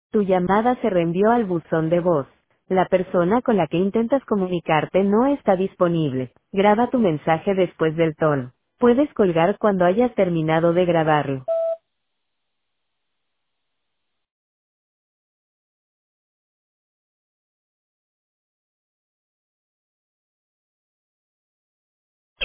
Tu llamada se reenvió al buzón de voz. La persona con la que intentas comunicarte no está disponible. Graba tu mensaje después del tono. Puedes colgar cuando hayas terminado de grabarlo.